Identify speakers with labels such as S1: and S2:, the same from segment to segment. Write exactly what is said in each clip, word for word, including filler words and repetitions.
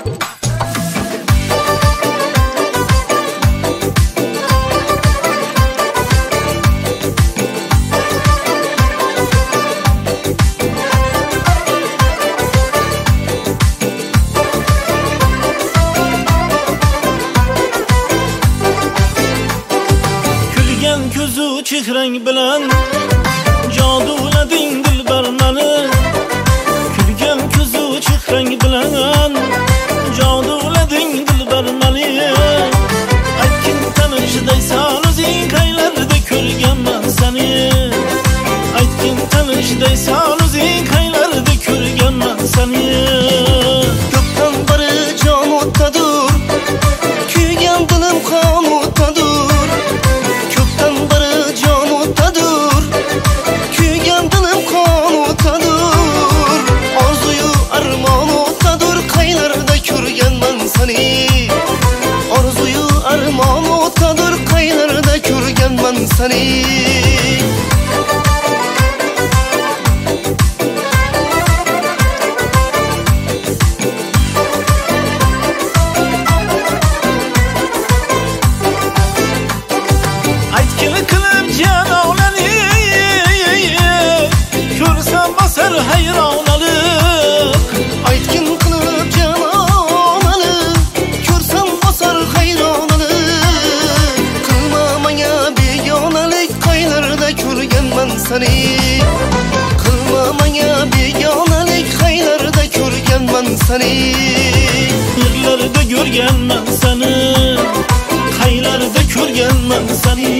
S1: Ko'zu chehrang bilan jodulading dilbar mani. Kulgan ko'zu chehrang bilan jodulading dilbar mani. Aytgin tanishdaysan o'zing qaylarda ko'rganman seni. Aytgin tanishdaysan o'zing qaylarda ko'rganman seni.
S2: Ko'pdan beri jon o'tadur, kuygan dilim qon o'tadur. Orzuyu armon o'tadur, qaylarda ko'rganman seni.
S1: Aytgili qilib janonani, ko'rsam bosar hayronalik.
S2: Aytgin qilib janonani, ko'rsam bosar hayronalik. Qilma menga begonalik, qaylarda ko'rganman seni. Qilma menga begonalik, qaylarda ko'rganman seni.
S1: Yerlarda ko'rganman seni, qaylarda ko'rganman seni.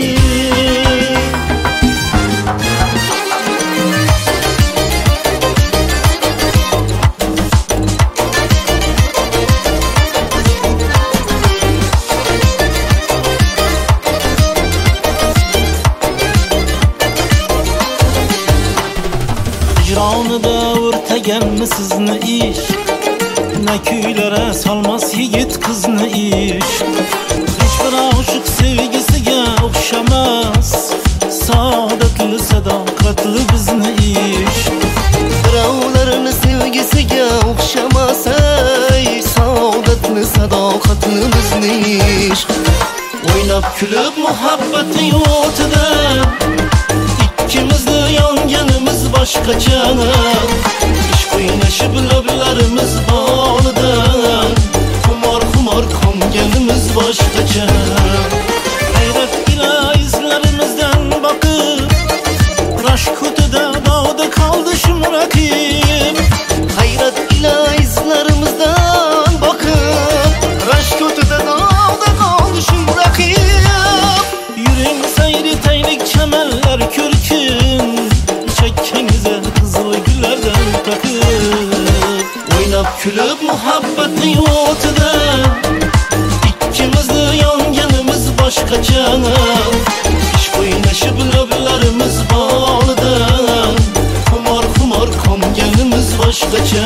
S1: Hicronida o'rtaganmi sizni ish? Na kuylari solmas yigit qizni ish. Hech bir oshiq sevgisiga o'xshamas, saodatli sadoqatli bizni ish.
S2: Birovlarni sevgisiga o'xshamas, ey saodatli sadoqatli bizni ish.
S1: O'ynab kulib muhabbatning o'tida ikkimizni yonganimiz boshqacha. Ishq o'ynashib lablarimiz bolidan xumor xumor qonganimiz boshqacha. Hayrat ila izlarimizdan boqib, rashk o'tida dog'da qoldi shumraqim.
S2: Hayrat ila izlarimizdan boqib, rashk o'tida dog'da qoldi shumraqim.
S1: Yuring sayri taylik chamanlar ko'rkin, chakkangiza qizil gullardan taqib. O'ynab kulib muhabbatning o'tida ikkimizni yonganimiz boshqacha. Ishq o'ynashib lablarimiz bolidan xumor xumor qonganimiz boshqacha.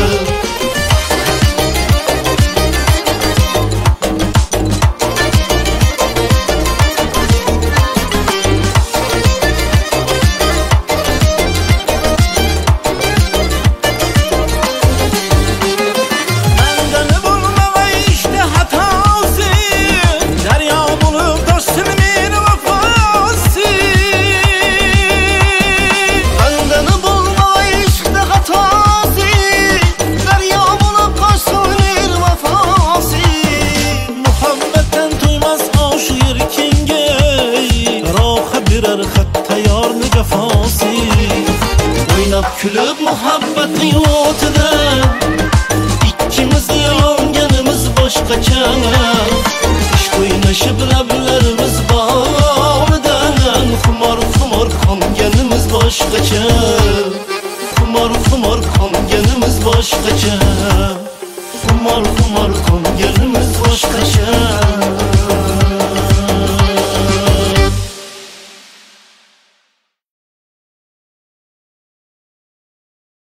S1: O'ynab kulib muhabbatning o'tida ikkimizni yonganimiz boshqacha. Ishq o'ynashib lablarimiz bolidan xumor xumor qonganimiz boshqacha. Xumor xumor qonganimiz boshqacha. Xumor xumor qonganimiz boshqacha.